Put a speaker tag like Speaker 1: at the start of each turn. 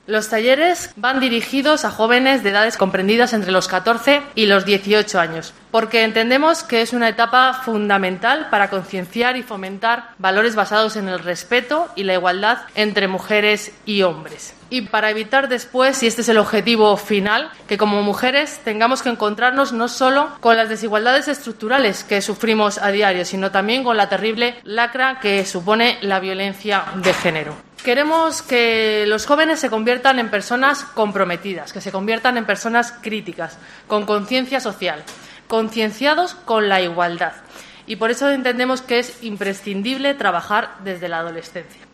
Speaker 1: Los talleres van dirigidos a jóvenes de edades comprendidas entre los 14 y los 18 años, porque entendemos que es una etapa fundamental para concienciar y fomentar valores basados en el respeto y la igualdad entre mujeres y hombres. Y para evitar después, y este es el objetivo final, que como mujeres tengamos que encontrarnos no solo con las desigualdades estructurales que sufrimos a diario, sino también con la terrible lacra que supone la violencia de género. Queremos que los jóvenes se conviertan en personas comprometidas, que se conviertan en personas críticas, con conciencia social, concienciados con la igualdad. Y por eso entendemos que es imprescindible trabajar desde la adolescencia.